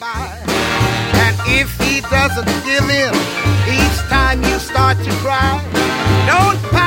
by. And if he doesn't give in each time you start to cry, don't